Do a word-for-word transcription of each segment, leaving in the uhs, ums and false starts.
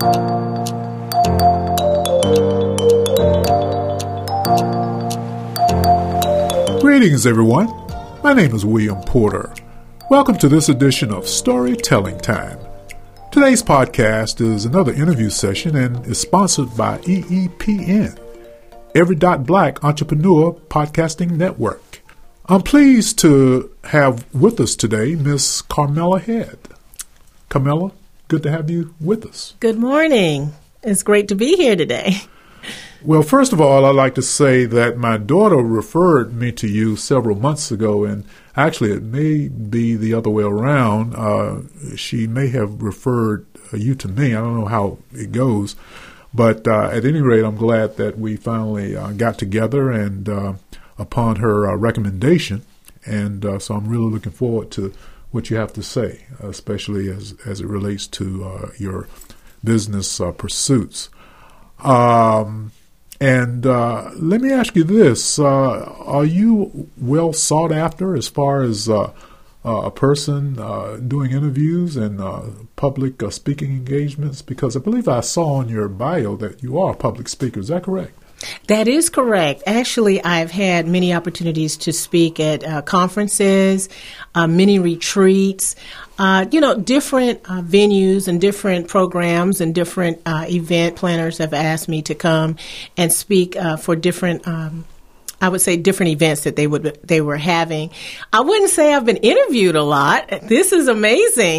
Greetings, everyone. My name is William Porter. Welcome to this edition of Storytelling Time. Today's podcast is another interview session and is sponsored by E E P N, Every Dot Black Entrepreneur Podcasting Network. I'm pleased to have with us today Miss Carmela Head. Carmela, good to have you with us. Good morning. It's great to be here today. Well, first of all, I'd like to say that my daughter referred me to you several months ago, and actually it may be the other way around. Uh, she may have referred you to me. I don't know how it goes. But uh, at any rate, I'm glad that we finally uh, got together and uh, upon her uh, recommendation. And uh, so I'm really looking forward to what you have to say, especially as, as it relates to uh, your business uh, pursuits. Um And uh, let me ask you this. Uh, are you well sought after as far as uh, uh, a person uh, doing interviews and uh, public uh, speaking engagements? Because I believe I saw on your bio that you are a public speaker. Is that correct? That is correct. Actually, I've had many opportunities to speak at uh, conferences, uh, many retreats, uh, you know, different uh, venues and different programs and different uh, event planners have asked me to come and speak uh, for different um I would say different events that they would they were having. I wouldn't say I've been interviewed a lot. This is amazing.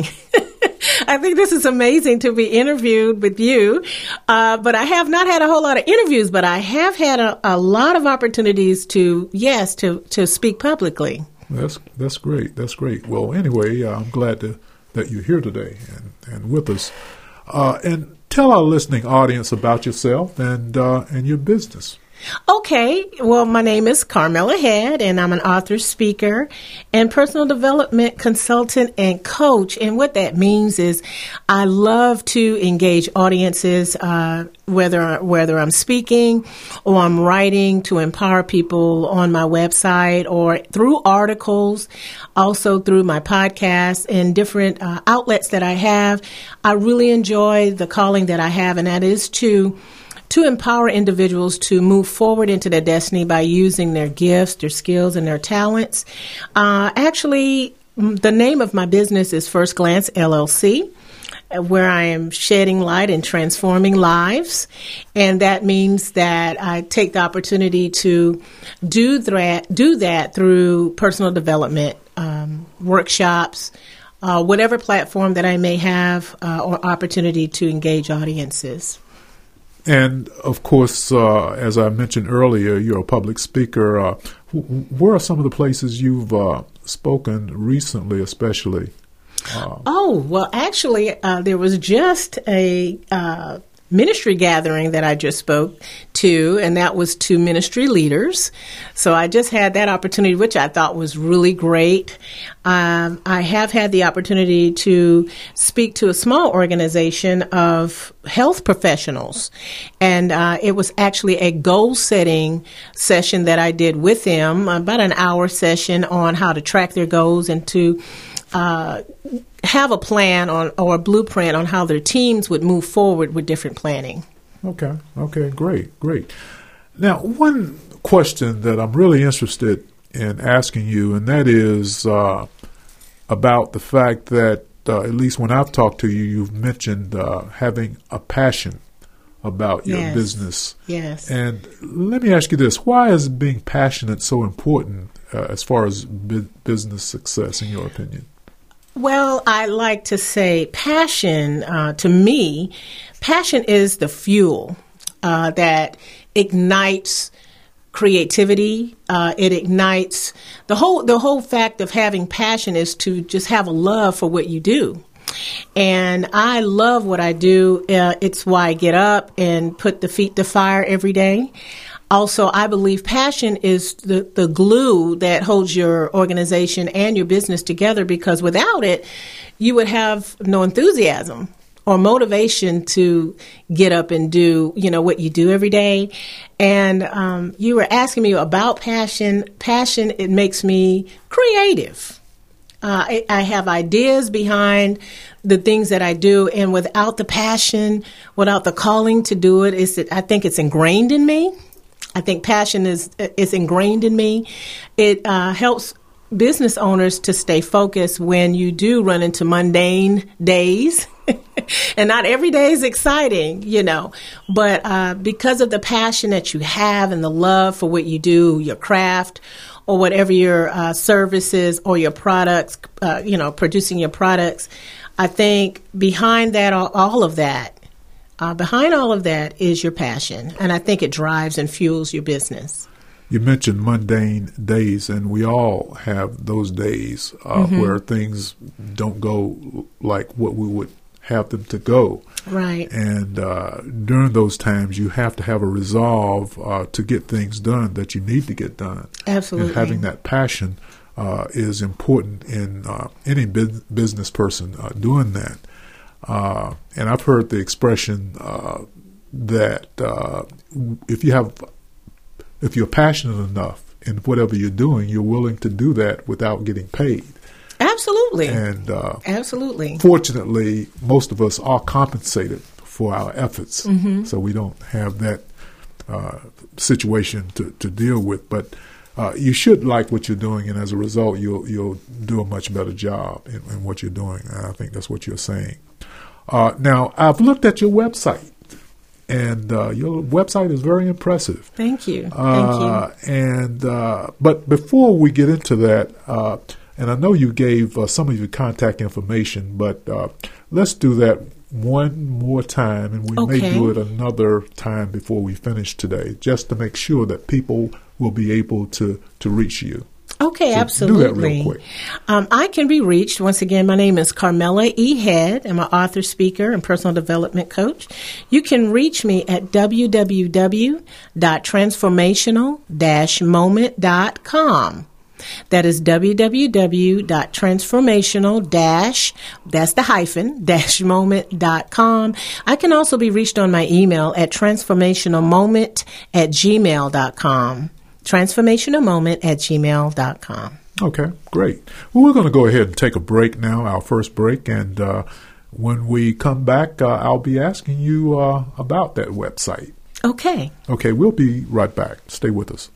I think this is amazing to be interviewed with you. Uh, but I have not had a whole lot of interviews, but I have had a, a lot of opportunities to, yes, to, to speak publicly. That's that's great. That's great. Well, anyway, uh, I'm glad to, that you're here today and, and with us. Uh, and tell our listening audience about yourself and uh, and your business. Okay. Well, my name is Carmela Head, and I'm an author, speaker, and personal development consultant and coach. And what that means is I love to engage audiences, uh, whether whether I'm speaking or I'm writing to empower people on my website or through articles, also through my podcast and different uh, outlets that I have. I really enjoy the calling that I have, and that is to to empower individuals to move forward into their destiny by using their gifts, their skills, and their talents. Uh, actually, the name of my business is First Glance L L C, where I am shedding light and transforming lives. And that means that I take the opportunity to do that, do that through personal development um, workshops, uh, whatever platform that I may have uh, or opportunity to engage audiences. And, of course, uh, as I mentioned earlier, you're a public speaker. Uh, where are some of the places you've uh, spoken recently, especially? Uh, oh, well, actually, uh, there was just a uh, ministry gathering that I just spoke to, and that was to ministry leaders. So I just had that opportunity, which I thought was really great. Um, I have had the opportunity to speak to a small organization of health professionals, and uh, it was actually a goal-setting session that I did with them, about an hour session on how to track their goals and to uh, have a plan on or a blueprint on how their teams would move forward with different planning. Okay, okay, great, great. Now, one question that I'm really interested in asking you, and that is uh, about the fact that, uh, at least when I've talked to you, you've mentioned uh, having a passion about your yes. business. Yes. And let me ask you this. Why is being passionate so important uh, as far as bu- business success, in your opinion? Well, I like to say passion, uh, to me, passion is the fuel uh, that ignites creativity. Uh, it ignites the whole, the whole fact of having passion is to just have a love for what you do. And I love what I do. Uh, it's why I get up and put the feet to fire every day. Also, I believe passion is the, the glue that holds your organization and your business together, because without it, you would have no enthusiasm or motivation to get up and do, you know, what you do every day. And um, you were asking me about passion. Passion, it makes me creative. Uh, I, I have ideas behind the things that I do, and without the passion, without the calling to do it, is I think it's ingrained in me. I think passion is is ingrained in me. It uh, helps business owners to stay focused when you do run into mundane days. And not every day is exciting, you know, but uh, because of the passion that you have and the love for what you do, your craft, or whatever your uh, services or your products, uh, you know, producing your products, I think behind that, all, all of that, uh, behind all of that is your passion. And I think it drives and fuels your business. You mentioned mundane days, and we all have those days uh, mm-hmm. where things don't go like what we would have them to go. Right. And uh, during those times, you have to have a resolve uh, to get things done that you need to get done. Absolutely. And having that passion uh, is important in uh, any bu- business person uh, doing that. Uh, and I've heard the expression uh, that uh, if you have, if you're passionate enough in whatever you're doing, you're willing to do that without getting paid. Absolutely. And uh, absolutely. Fortunately, most of us are compensated for our efforts, mm-hmm. so we don't have that uh, situation to, to deal with. But uh, you should like what you're doing, and as a result, you'll you'll do a much better job in, in what you're doing. And I think that's what you're saying. Uh, now, I've looked at your website, and uh, your website is very impressive. Thank you. Uh, Thank you. And uh, but before we get into that. Uh, And I know you gave uh, some of your contact information, but uh, let's do that one more time, and we okay. may do it another time before we finish today, just to make sure that people will be able to, to reach you. Okay, so absolutely. Do that real quick. Um, I can be reached. Once again, my name is Carmela E. Head. I'm an author, speaker, and personal development coach. You can reach me at w w w dot transformational dash moment dot com. That is w w w dot transformational dash, that's the hyphen, dash moment dot com. I can also be reached on my email at transformationalmoment at gmail dot com. transformationalmoment at gmail dot com. Okay, great. Well, we're going to go ahead and take a break now, our first break. And uh, when we come back, uh, I'll be asking you uh, about that website. Okay. Okay, we'll be right back. Stay with us.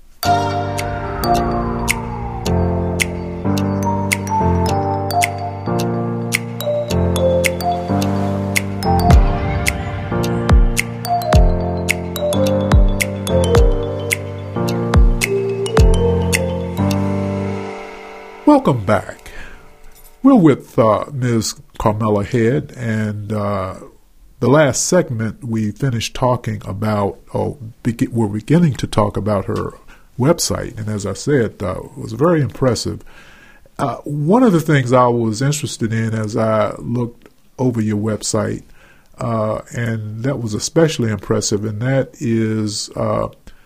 Welcome back. We're with uh, Miz Carmela Head, and uh, the last segment we finished talking about, or be- we're beginning to talk about her website, and as I said, uh, it was very impressive. Uh, one of the things I was interested in as I looked over your website, uh, and that was especially impressive, and that is uh,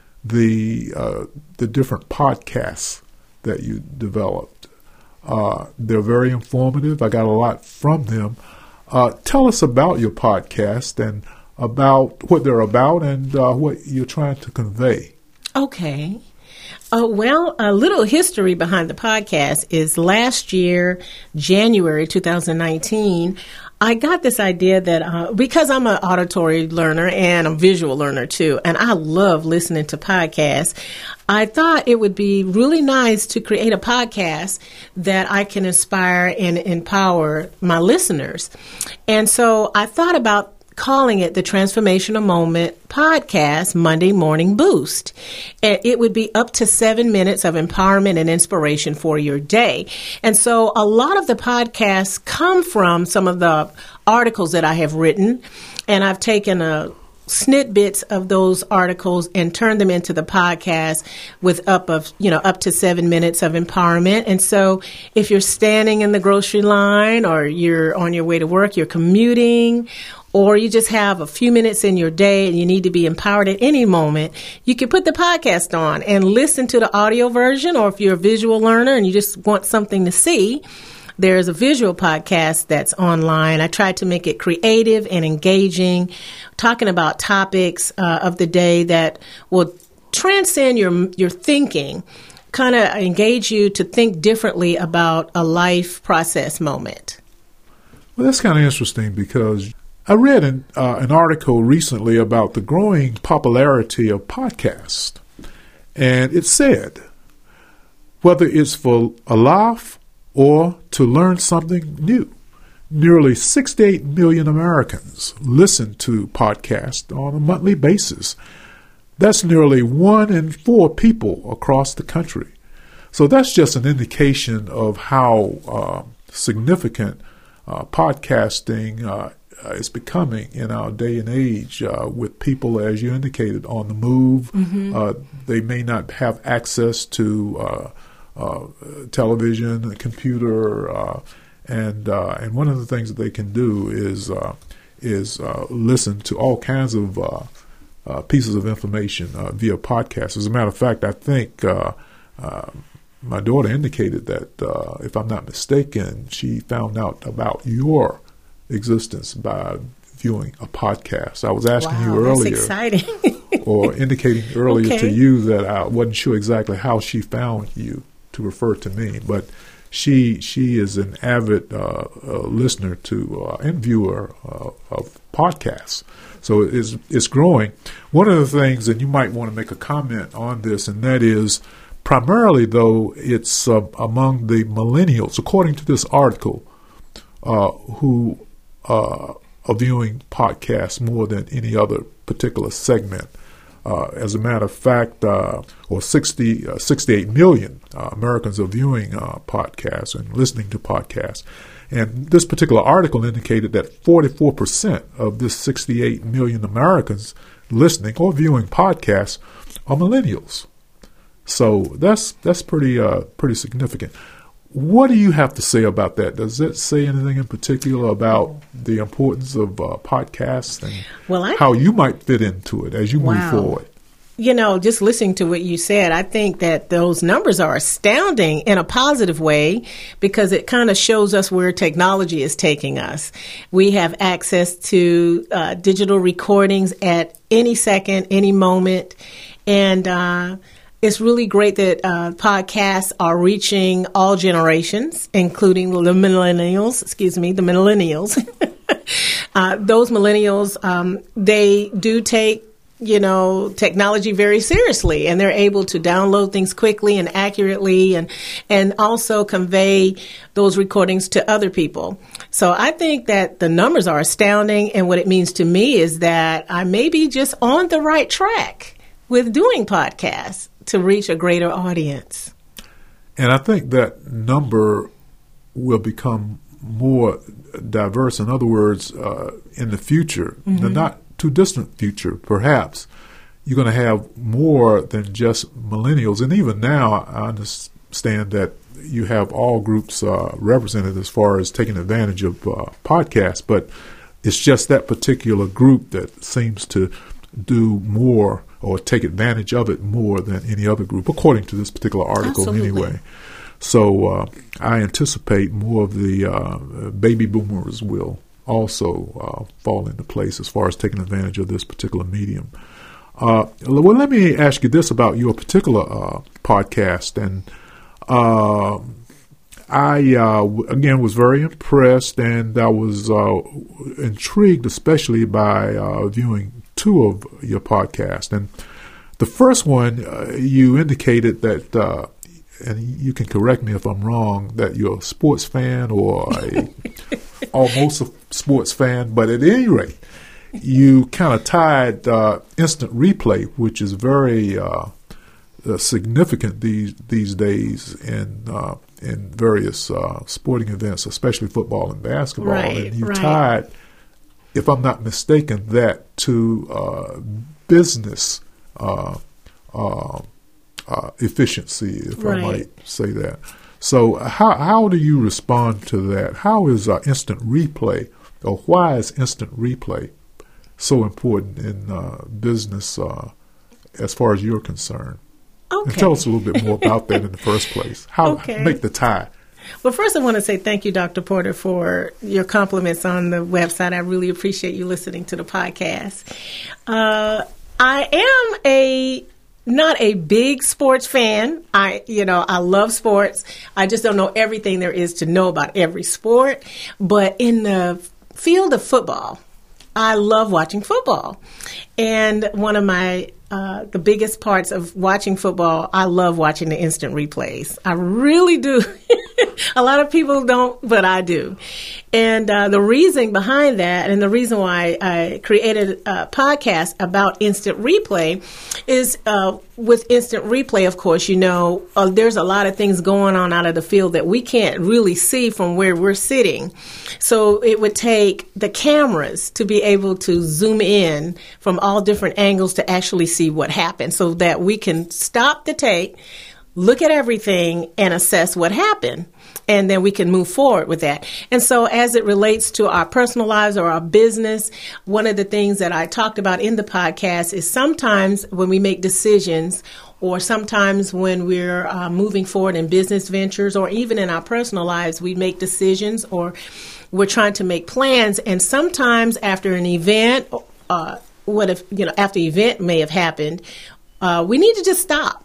the uh, the different podcasts that you developed. Uh, they're very informative. I got a lot from them. Uh, tell us about your podcast and about what they're about and uh, what you're trying to convey. Okay. Uh, well, a little history behind the podcast is last year, January two thousand nineteen, I got this idea that uh, because I'm an auditory learner and a visual learner too, and I love listening to podcasts, I thought it would be really nice to create a podcast that I can inspire and empower my listeners. And so I thought about calling it the Transformational Moment Podcast Monday Morning Boost. And it would be up to seven minutes of empowerment and inspiration for your day. And so a lot of the podcasts come from some of the articles that I have written, and I've taken a snippets of those articles and turn them into the podcast with up of, you know, up to seven minutes of empowerment. And so if you're standing in the grocery line or you're on your way to work, you're commuting, or you just have a few minutes in your day and you need to be empowered at any moment, you can put the podcast on and listen to the audio version. Or if you're a visual learner and you just want something to see, there's a visual podcast that's online. I tried to make it creative and engaging, talking about topics uh, of the day that will transcend your your thinking. kind of engage you to think differently about a life process moment? Well, that's kind of interesting because I read an, uh, an article recently about the growing popularity of podcasts. And it said, whether it's for a laugh or to learn something new, nearly sixty-eight million Americans listen to podcasts on a monthly basis. That's nearly one in four people across the country. So that's just an indication of how uh, significant uh, podcasting uh, is becoming in our day and age uh, with people, as you indicated, on the move. Mm-hmm. Uh, they may not have access to uh, uh, television, a computer, uh, and uh, and one of the things that they can do is uh, is uh, listen to all kinds of uh, uh, pieces of information uh, via podcasts. As a matter of fact, I think uh, uh, my daughter indicated that, uh, if I'm not mistaken, she found out about your existence by viewing a podcast. I was asking wow, you earlier, that's exciting. or indicating earlier okay. to you that I wasn't sure exactly how she found you to refer to me, but she she is an avid uh, uh, listener to uh, and viewer uh, of podcasts. So it's it's growing. One of the things, and you might want to make a comment on this, and that is primarily, though, it's uh, among the millennials, according to this article, uh, who uh, are viewing podcasts more than any other particular segment. Uh, as a matter of fact, uh, or sixty, uh, sixty-eight million uh, Americans are viewing uh, podcasts and listening to podcasts. And this particular article indicated that forty-four percent of this sixty-eight million Americans listening or viewing podcasts are millennials. So that's that's pretty uh, pretty significant. What do you have to say about that? Does it say anything in particular about the importance of uh, podcasts and well, I, how you might fit into it as you wow. move forward? You know, just listening to what you said, I think that those numbers are astounding in a positive way because it kind of shows us where technology is taking us. We have access to uh, digital recordings at any second, any moment, and uh it's really great that uh, podcasts are reaching all generations, including the millennials, excuse me, the millennials. uh, those millennials, um, they do take, you know, technology very seriously, and they're able to download things quickly and accurately and, and also convey those recordings to other people. So I think that the numbers are astounding, and what it means to me is that I may be just on the right track with doing podcasts to reach a greater audience. And I think that number will become more diverse. In other words, uh, in the future, mm-hmm. the not too distant future, perhaps, you're going to have more than just millennials. And even now, I understand that you have all groups uh, represented as far as taking advantage of uh, podcasts, but it's just that particular group that seems to do more or take advantage of it more than any other group, according to this particular article. Absolutely. Anyway. So uh, I anticipate more of the uh, baby boomers will also uh, fall into place as far as taking advantage of this particular medium. Uh, well, let me ask you this about your particular uh, podcast. And uh, I, uh, again, was very impressed, and I was uh, intrigued especially by uh, viewing two of your podcasts. And the first one, uh, you indicated that, uh, and you can correct me if I'm wrong, that you're a sports fan or a almost a sports fan, but at any rate, you kind of tied uh, instant replay, which is very uh, uh, significant these these days in uh, in various uh, sporting events, especially football and basketball. Right, and you right. tied, if I'm not mistaken, that to uh, business uh, uh, uh, efficiency, if right. I might say that. So how how do you respond to that? How is uh, instant replay, or why is instant replay so important in uh, business uh, as far as you're concerned? Okay. And tell us a little bit more about that in the first place. How okay. make the tie? Well, first I want to say thank you, Doctor Porter, for your compliments on the website. I really appreciate you listening to the podcast. Uh, I am a not a big sports fan. I, you know, I love sports. I just don't know everything there is to know about every sport. But in the field of football, I love watching football. And one of my uh, the biggest parts of watching football, I love watching the instant replays. I really do. A lot of people don't, but I do. And uh, the reason behind that, and the reason why I created a podcast about instant replay is uh, with instant replay, of course, you know, uh, there's a lot of things going on out of the field that we can't really see from where we're sitting. So it would take the cameras to be able to zoom in from all different angles to actually see what happened so that we can stop the tape, look at everything, and assess what happened. And then we can move forward with that. And so as it relates to our personal lives or our business, one of the things that I talked about in the podcast is sometimes when we make decisions or sometimes when we're uh, moving forward in business ventures or even in our personal lives, we make decisions or we're trying to make plans. And sometimes after an event, uh, what if, you know, after the event may have happened, uh, we need to just stop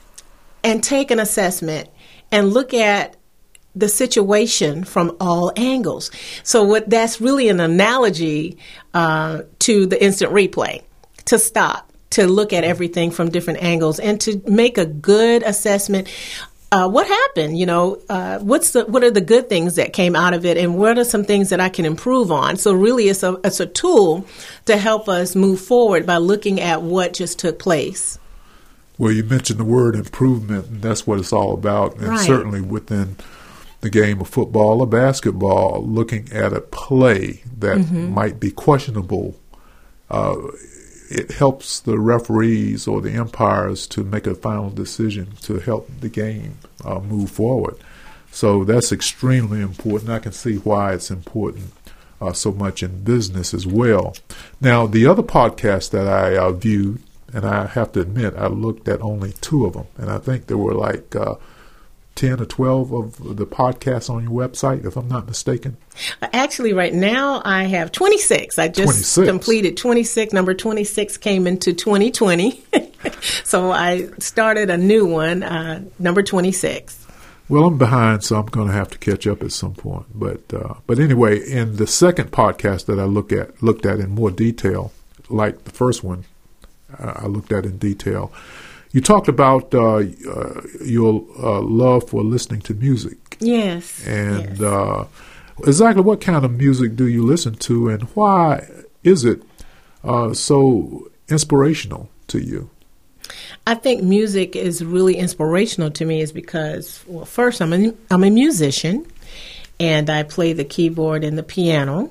and take an assessment and look at the situation from all angles. So what that's really an analogy uh, to the instant replay, to stop, to look at everything from different angles and to make a good assessment. Uh, what happened? You know, uh, what's the what are the good things that came out of it, and what are some things that I can improve on? So really, it's a it's a tool to help us move forward by looking at what just took place. Well, you mentioned the word improvement, and that's what it's all about, and right. Certainly within the game of football or basketball, looking at a play that mm-hmm. might be questionable, uh, it helps the referees or the umpires to make a final decision to help the game uh, move forward. So that's extremely important. I can see why it's important uh, so much in business as well. Now, the other podcast that I uh, viewed, and I have to admit, I looked at only two of them, and I think there were like uh, ten or twelve of the podcasts on your website, if I'm not mistaken. Actually, right now I have twenty-six. I just twenty-six. Completed twenty-six. Number twenty-six came into twenty twenty. So I started a new one, uh, number twenty-six. Well, I'm behind, so I'm going to have to catch up at some point. But uh, but anyway, in the second podcast that I look at looked at in more detail, like the first one, uh, I looked at in detail. You talked about uh, uh, your uh, love for listening to music. Yes. And yes. Uh, exactly what kind of music do you listen to, and why is it uh, so inspirational to you? I think music is really inspirational to me is because, well, first, I'm a, I'm a musician, and I play the keyboard and the piano.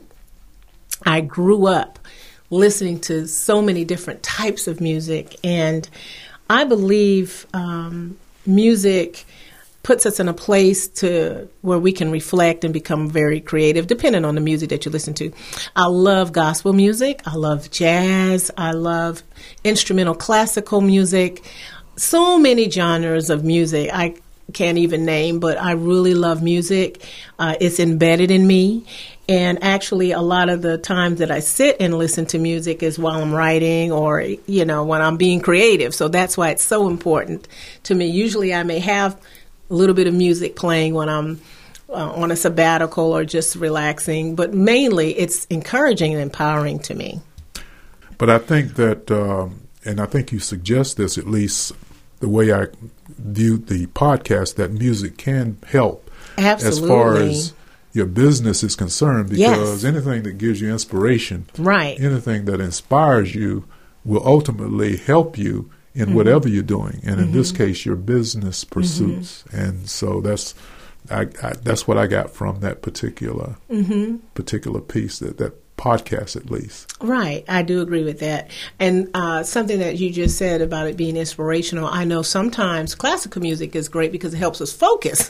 I grew up listening to so many different types of music, and I believe um, music puts us in a place to where we can reflect and become very creative, depending on the music that you listen to. I love gospel music. I love jazz. I love instrumental classical music. So many genres of music I can't even name, but I really love music. Uh, it's embedded in me. And actually, a lot of the times that I sit and listen to music is while I'm writing or, you know, when I'm being creative. So that's why it's so important to me. Usually I may have a little bit of music playing when I'm uh, on a sabbatical or just relaxing, but mainly it's encouraging and empowering to me. But I think that, um, and I think you suggest this, at least the way I viewed the podcast, that music can help Absolutely. As far as your business is concerned, because yes. anything that gives you inspiration, right. anything that inspires you will ultimately help you in mm-hmm. whatever you're doing, and in mm-hmm. this case, your business pursuits. Mm-hmm. And so that's I, I, that's what I got from that particular mm-hmm. particular piece, that, that podcast at least. Right. I do agree with that. And uh, something that you just said about it being inspirational, I know sometimes classical music is great because it helps us focus.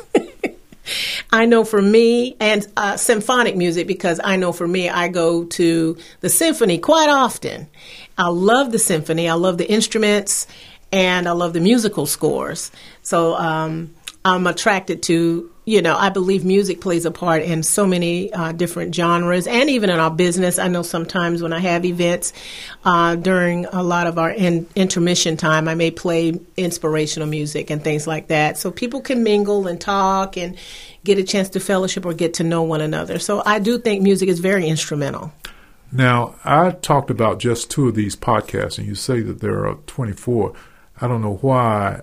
I know for me, and uh, symphonic music, because I know for me, I go to the symphony quite often. I love the symphony. I love the instruments, and I love the musical scores. So um, I'm attracted to, you know, I believe music plays a part in so many uh, different genres, and even in our business. I know sometimes when I have events uh, during a lot of our in- intermission time, I may play inspirational music and things like that, so people can mingle and talk and get a chance to fellowship or get to know one another. So I do think music is very instrumental. Now, I talked about just two of these podcasts, and you say that there are twenty-four. I don't know why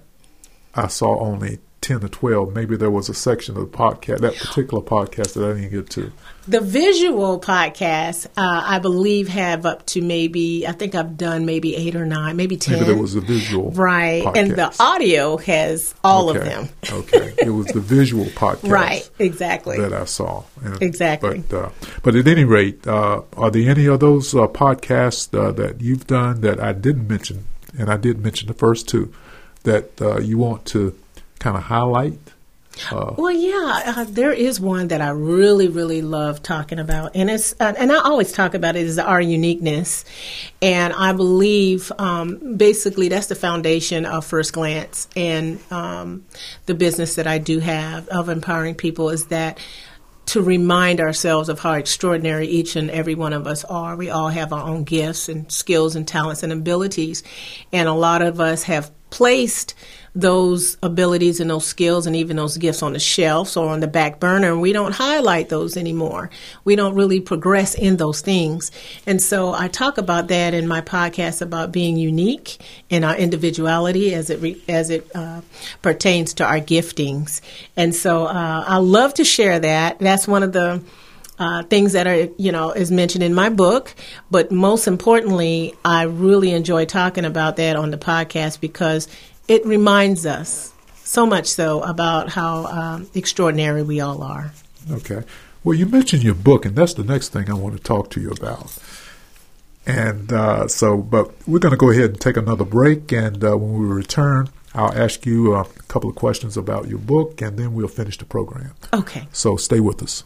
I saw only ten or twelve. Maybe there was a section of the podcast, that particular podcast, that I didn't get to. The visual podcasts, uh, I believe, have up to maybe, I think I've done maybe eight or nine, maybe ten. Maybe there was a visual Right. podcast. And the audio has all okay. of them. Okay. It was the visual podcast. Right. Exactly. That I saw. And, exactly. But, uh, but at any rate, uh, are there any of those uh, podcasts uh, that you've done that I didn't mention, and I did mention the first two, that uh, you want to kind of highlight? Uh, well, yeah, uh, there is one that I really, really love talking about, and it's uh, and I always talk about it is our uniqueness, and I believe um, basically that's the foundation of First Glance and um, the business that I do have of empowering people is that to remind ourselves of how extraordinary each and every one of us are. We all have our own gifts and skills and talents and abilities, and a lot of us have placed those abilities and those skills and even those gifts on the shelves or on the back burner, and we don't highlight those anymore. We don't really progress in those things. And so I talk about that in my podcast about being unique in our individuality as it re- as it uh, pertains to our giftings. And so uh, I love to share that. That's one of the Uh, things that are, you know, is mentioned in my book. But most importantly, I really enjoy talking about that on the podcast because it reminds us so much so about how um, extraordinary we all are. Okay. Well, you mentioned your book, and that's the next thing I want to talk to you about. And uh, so, but we're going to go ahead and take another break. And uh, when we return, I'll ask you a couple of questions about your book, and then we'll finish the program. Okay. So stay with us.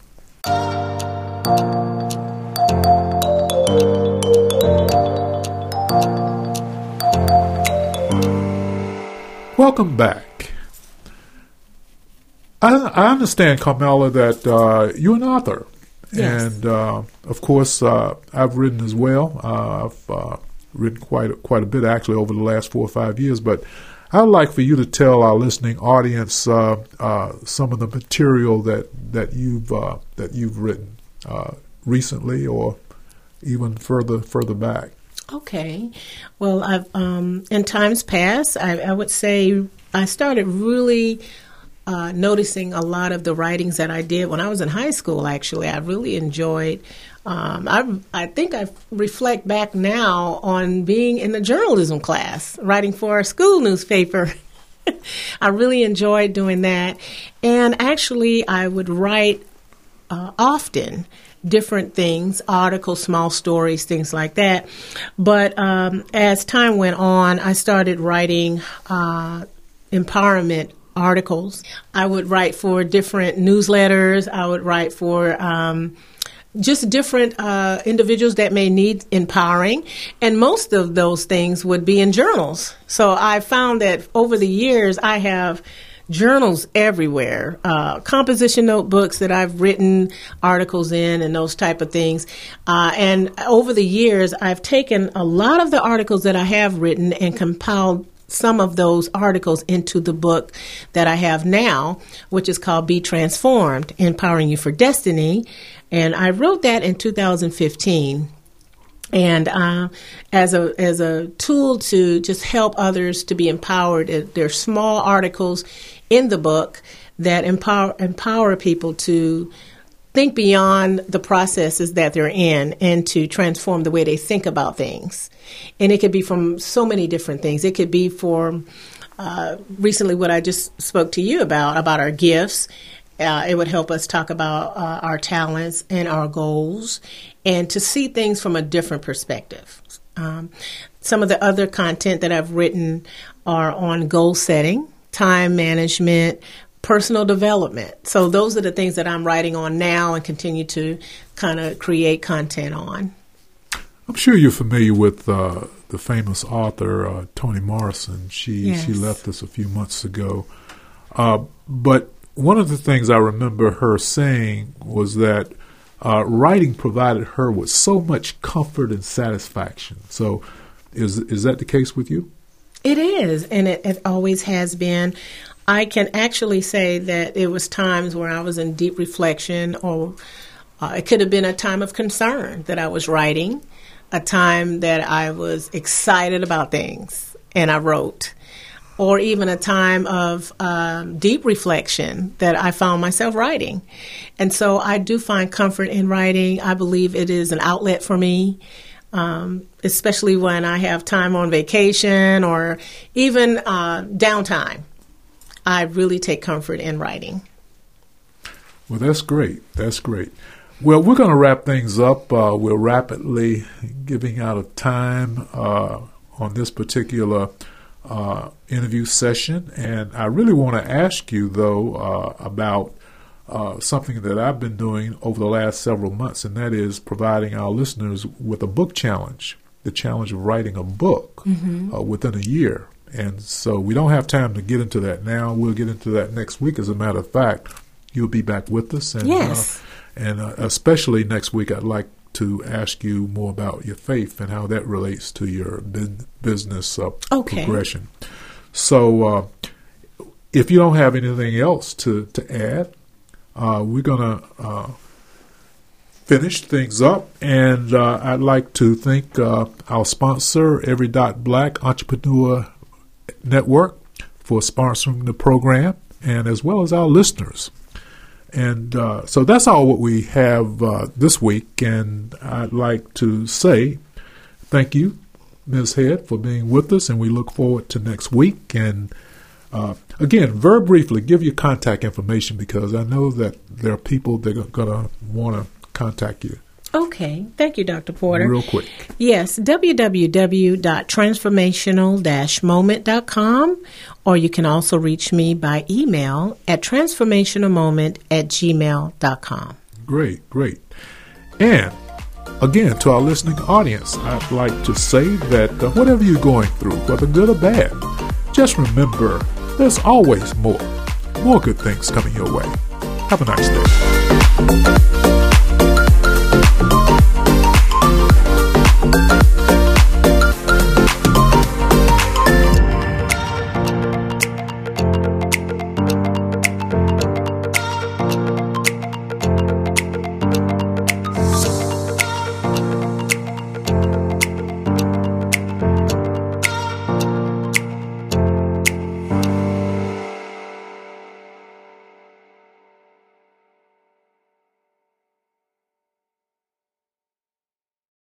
Welcome back. I, I understand, Carmela, that uh, you're an author. Yes. And, uh, of course, uh, I've written as well. Uh, I've uh, written quite a, quite a bit, actually, over the last four or five years. But I'd like for you to tell our listening audience uh, uh, some of the material that that you've uh, that you've written uh, recently, or even further further back. Okay. Well, I've um, in times past, I, I would say I started really uh, noticing a lot of the writings that I did when I was in high school. Actually, I really enjoyed. Um, I I think I reflect back now on being in the journalism class, writing for a school newspaper. I really enjoyed doing that, and actually, I would write uh, often. Different things, articles, small stories, things like that. But um, as time went on, I started writing uh, empowerment articles. I would write for different newsletters. I would write for um, just different uh, individuals that may need empowering. And most of those things would be in journals. So I found that over the years, I have journals everywhere, uh, composition notebooks that I've written articles in and those type of things. Uh, and over the years, I've taken a lot of the articles that I have written and compiled some of those articles into the book that I have now, which is called Be Transformed, Empowering You for Destiny. And I wrote that in two thousand fifteen. And uh, as a as a tool to just help others to be empowered, they're small articles in the book that empower empower people to think beyond the processes that they're in and to transform the way they think about things. And it could be from so many different things. It could be for uh, recently what I just spoke to you about, about our gifts. Uh, it would help us talk about uh, our talents and our goals and to see things from a different perspective. Um, some of the other content that I've written are on goal setting, time management, personal development. So those are the things that I'm writing on now and continue to kind of create content on. I'm sure you're familiar with uh, the famous author, uh, Toni Morrison. She, yes. she left us a few months ago. Uh, but one of the things I remember her saying was that uh, writing provided her with so much comfort and satisfaction. So is is that the case with you? It is, and it, it always has been. I can actually say that it was times where I was in deep reflection, or uh, it could have been a time of concern that I was writing, a time that I was excited about things and I wrote, or even a time of um, deep reflection that I found myself writing. And so I do find comfort in writing. I believe it is an outlet for me. Um, especially when I have time on vacation or even uh, downtime. I really take comfort in writing. Well, that's great. That's great. Well, we're going to wrap things up. Uh, we're rapidly giving out of time uh, on this particular uh, interview session. And I really want to ask you, though, uh, about Uh, something that I've been doing over the last several months, and that is providing our listeners with a book challenge, the challenge of writing a book mm-hmm. uh, within a year. And so we don't have time to get into that now. We'll get into that next week. As a matter of fact, you'll be back with us. And, yes. Uh, and uh, especially next week, I'd like to ask you more about your faith and how that relates to your bu- business uh, okay. progression. So uh, if you don't have anything else to, to add, Uh, we're going to uh, finish things up, and uh, I'd like to thank uh, our sponsor, Every Dot Black Entrepreneur Network, for sponsoring the program, and as well as our listeners. And uh, so that's all what we have uh, this week, and I'd like to say thank you, Miz Head, for being with us, and we look forward to next week. And Uh, again, very briefly, give your contact information because I know that there are people that are going to want to contact you. Okay. Thank you, Doctor Porter. Real quick. Yes, w w w dot transformational dash moment dot com, or you can also reach me by email at transformationalmoment at gmail dot com. Great, great. And again, to our listening audience, I'd like to say that uh, whatever you're going through, whether good or bad, just remember there's always more, more good things coming your way. Have a nice day.